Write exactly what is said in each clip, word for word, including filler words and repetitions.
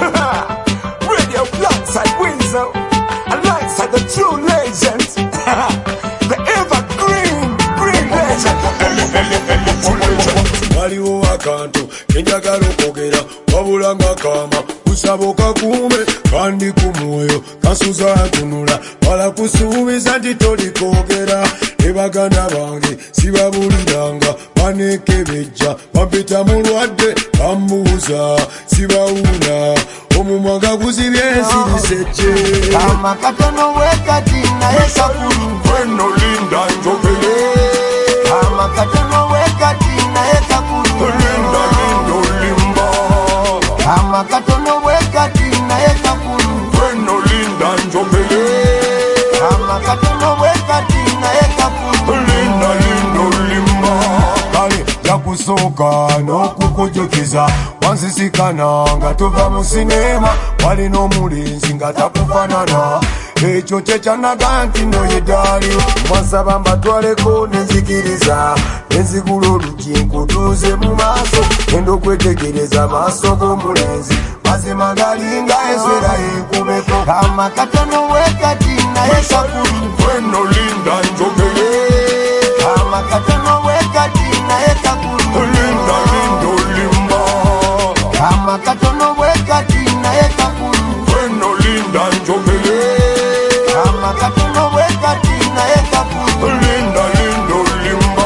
Radio alongside Windsor, alongside the true legend, the evergreen, green legend. Eli, Eli, Eli, true legend. Waliwo akantu kenjagala okwogera wabula nga kama kusaboka kume kandi kumwoyo kasuza tunula wala kusuubiza nti tolikwogera ne baganda bange sibabuliranga banekebejja bampita mulwadde bambuuza sibawuuna omumwa gaguzibye ensirisejje kama katono wekati naye kakulu weno linda njogere kama katono wekati naye kakulu linda lindo limba kama katono wekati naye kakulu weno linda njogere kama katono wekati naye kakulu linda lindo limba kale yakusooka n'okukujjukiza wansisikana nga tuva mu sinema walina omulenzi nga takufaanana ekyo kyekyanaga nti nno ye ddaali mwansaba mbatwaleko nenzikiriza nenzigula olugi nkutuuze mu maaso genda okwetegereza maaso g'omulenzi mazima galinga enswera yenkubeko kama katono wekati naye kakulu weno linda njogere kama katono wekati naye kakulu linda lindo limba kama katono wekati naye kakulu weno linda njogere kama katono wekati naye kakulu linda lindo limba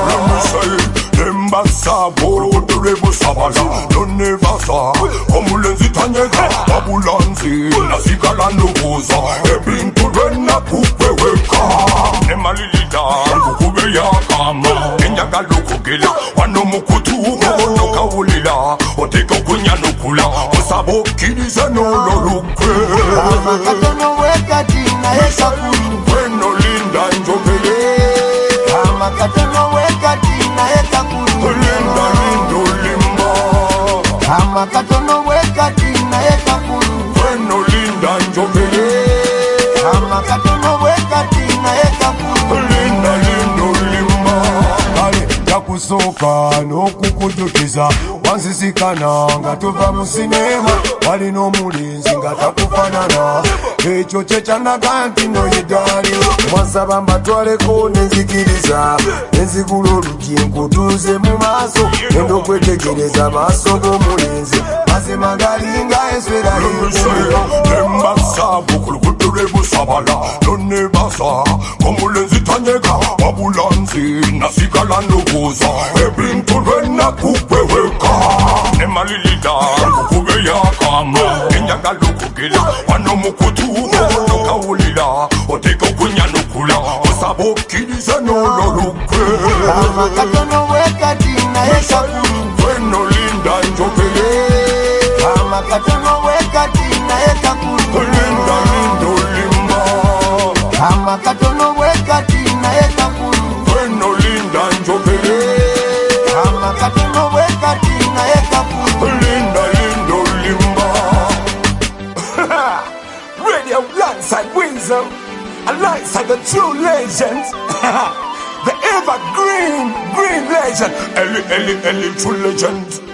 embasabo oludulebusabala nonevasa omulenzi tanyega wabulanzi nasigala ndobuza ebintu lwenakupeweka nemalilida nkukube yakama enjagala okugela wano mukutuuka onokawulira oteka okunyanukula osaba okkirize n'ololukwe kama katono wekati naye kakulu weno linda njogere kama katono wekati naye kakulu linda lindo limba kama katono wekati naye kakulu weno linda njogere kama katono wekati naye kakulu linda lindo limba kale yakusooka n'okukujjukiza wansisikana nga tuva mu sinema walina omulenzi nga takufaanana ekyo kyekyanaga nti nno ye ddaali mwansaba mbatwaleko nenzikiriza nenzigula olugi nkutuuze mu maaso genda okwetegereza maaso g'omulenzi mazima galinga enswera yenkubeko embasabo ku luguudo lw'ebusabala nonebasa omulenzi tanyega wabulanzi nasigala ndobuuza ebintu lwenakupeweka nemalilida nkukube yakama enjagala okugera wano mukutuuka onokawulira oteka okunyanukula osaba okkirize n'ololukwe kama katono wekati naye kakulu weno linda njogere kama katono wekati naye kakulu linda lindo limba kama katono wekati naye kakulu weno linda njogere kama katono wekati naye kakulu linda lindo limba Radio alongside Windsor, alongside the true legend, the evergreen, green legend. Eli, Eli, Eli, true legend.